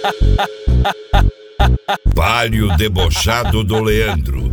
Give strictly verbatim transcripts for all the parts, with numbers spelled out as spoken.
Palio debochado do Leandro.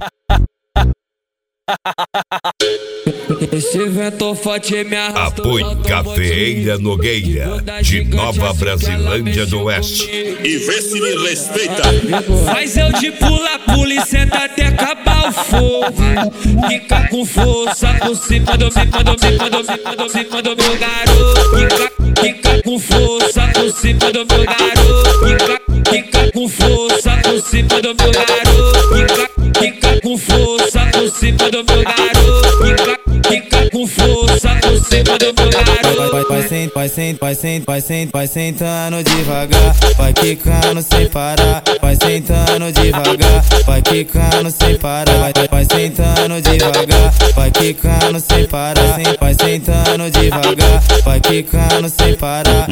Esse vento forte me arrastou. Apoio Cafeeira Nogueira, de Nova Brasilândia do Oeste. E vê se me respeita. Faz eu de pula, pula e senta até acabar o fogo. Fica com força por cima do meu, do meu, do meu, do meu, do meu garoto. Fica, fica com força por cima do meu garoto. Fica, fica com força por cima do meu garoto. Fica, fica com força por cima do meu garoto. Fica, fica com força por cima do meu garoto. Vai, vai, sent, vai, sent, vai, sent, vai, sent, vai sentando devagar, vai quicando sem parar, vai sentando devagar, vai quicando sem parar, vai, vai sentando devagar, vai quicando sem parar, vai sentando devagar, vai quicando sem parar.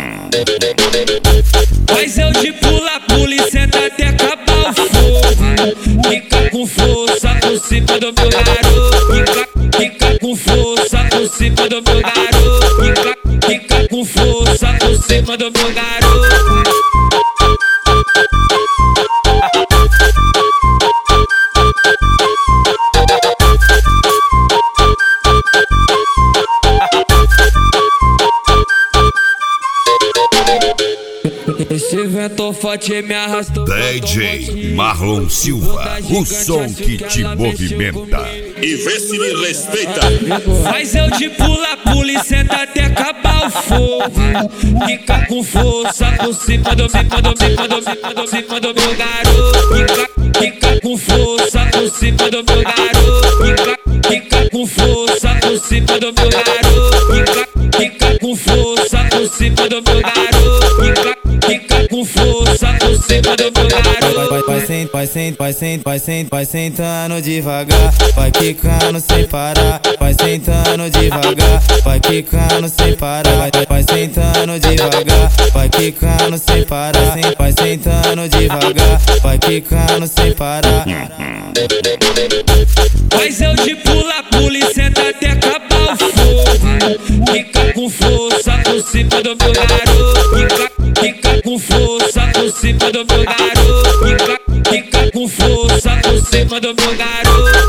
Faz eu de pula, pula e senta até acabar o fogo. Fica com força por cima do meu garoto. Fica, fica com força por cima do meu garoto. Fica, fica com força por cima do meu garoto. Esse vento forte me arrastou. D J Marlon Silva, o som que te movimenta. E vê se me respeita. Faz eu de pula, pula e senta até acabar o fogo. Fica com força por cima do meu, do meu, do meu, do meu, do meu garoto. Fica, fica com força por cima do meu garoto. Fica, fica com força por cima do meu garoto. Fica, fica com força por cima do meu garoto. Fica, fica com força por cima do meu garoto. Vai, vai, vai, sent, vai, sent, vai, sent, vai, sent, vai sentando devagar, vai quicando sem parar, vai sentando devagar, vai quicando sem parar, vai, vai, vai sentando devagar, vai quicando sem parar, vai sentando devagar, vai quicando sem parar. Faz eu de pula, pula e senta até acabar o fogo. Fica com força por cima do meu garoto. Fica, fica com força por cima do meu garoto. Fica, fica com força por cima do meu garoto.